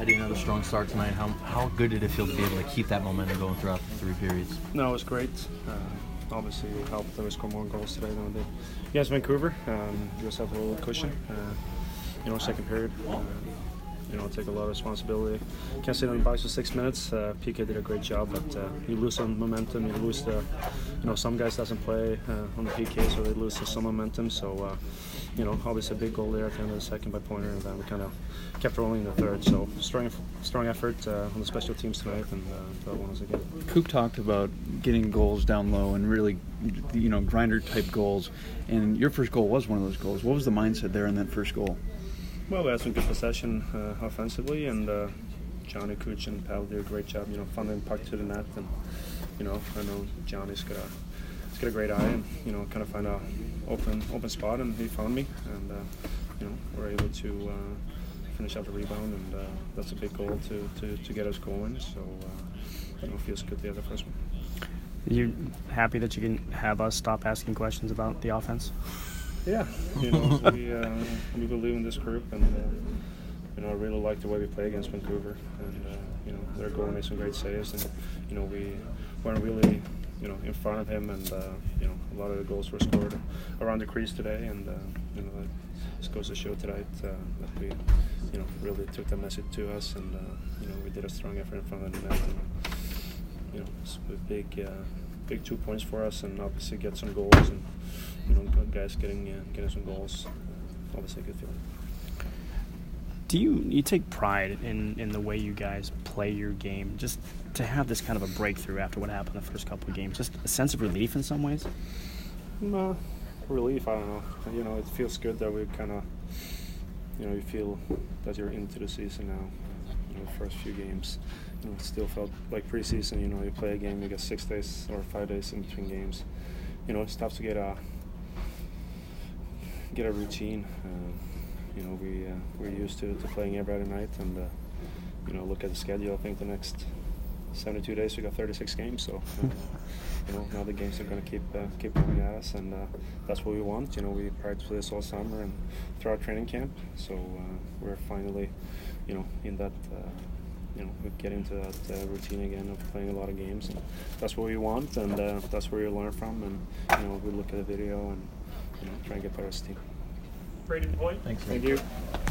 had another strong start tonight. How good did it feel to be able to keep that momentum going throughout the 3 periods? No, it was great. Obviously, it helped that we scored more goals today than we did against Vancouver. Give ourselves a little cushion. Second period. Take a lot of responsibility. Can't sit on the box for 6 minutes. PK did a great job, but you lose some momentum. You lose some guys doesn't play on the PK, so they lose some momentum. So, obviously a big goal there at the end of the second by Pointer, and then we kind of kept rolling in the third. So strong effort on the special teams tonight, and that won us again. Coop talked about getting goals down low and really, grinder type goals. And your first goal was one of those goals. What was the mindset there in that first goal? Well, we had some good possession offensively, and Johnny, Cooch, and Pavel did a great job, funding the puck to the net. And I know Johnny's got a great eye, and kind of find a open spot, and he found me, and we're able to finish out the rebound, and that's a big goal to get us going. So it feels good to have the first one. Are you happy that you can have us stop asking questions about the offense? Yeah, we believe in this group, and I really like the way we play against Vancouver, and their goalie made some great saves, and we weren't really in front of him, and a lot of the goals were scored around the crease today, and this goes to show tonight that we really took that message to us, and we did a strong effort in front of the net, and it's a big 2 points for us, and obviously get some goals, and guys getting some goals, obviously a good feeling. Do you take pride in the way you guys play your game? Just to have this kind of a breakthrough after what happened the first couple of games, just a sense of relief in some ways? Relief, I don't know. It feels good that we kind of, you feel that you're into the season now. The first few games, it still felt like preseason. You play a game, you get 6 days or 5 days in between games. It's tough to get a routine. We're used to playing every other night, and look at the schedule. I think the next 72 days we got 36 games, so now the games are going to keep coming at us, and that's what we want. We practice for this all summer and throughout training camp, so we're finally in that we get into that routine again of playing a lot of games, and that's what we want, and that's where you learn from, and we look at the video and try and get better as a team. Brayden Point. Thanks. Thank you.